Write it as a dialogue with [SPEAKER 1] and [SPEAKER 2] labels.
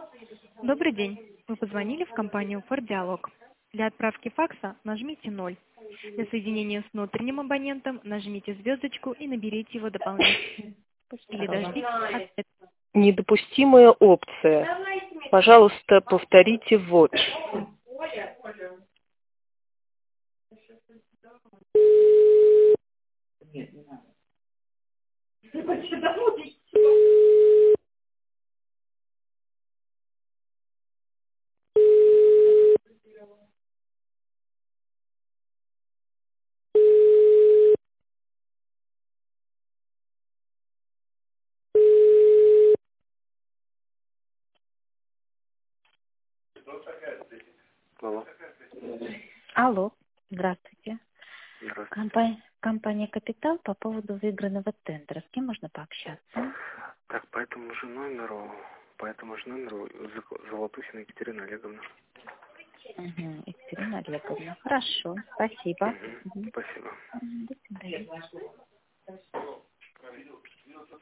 [SPEAKER 1] Добрый день. Вы позвонили в компанию Ford Dialog. Для отправки факса нажмите 0. Для соединения с внутренним абонентом нажмите звездочку и наберите его дополнительно. Или дождитесь ответа.
[SPEAKER 2] Недопустимая опция. Пожалуйста, повторите ввод. Алло.
[SPEAKER 3] Алло, здравствуйте.
[SPEAKER 2] Здравствуйте.
[SPEAKER 3] Компания «Капитал» по поводу выигранного тендера. С кем можно пообщаться?
[SPEAKER 2] Так, по этому же номеру Золотухина Екатерина Олеговна.
[SPEAKER 3] Угу, Екатерина Олеговна. Хорошо, спасибо.
[SPEAKER 2] Спасибо.
[SPEAKER 3] До свидания.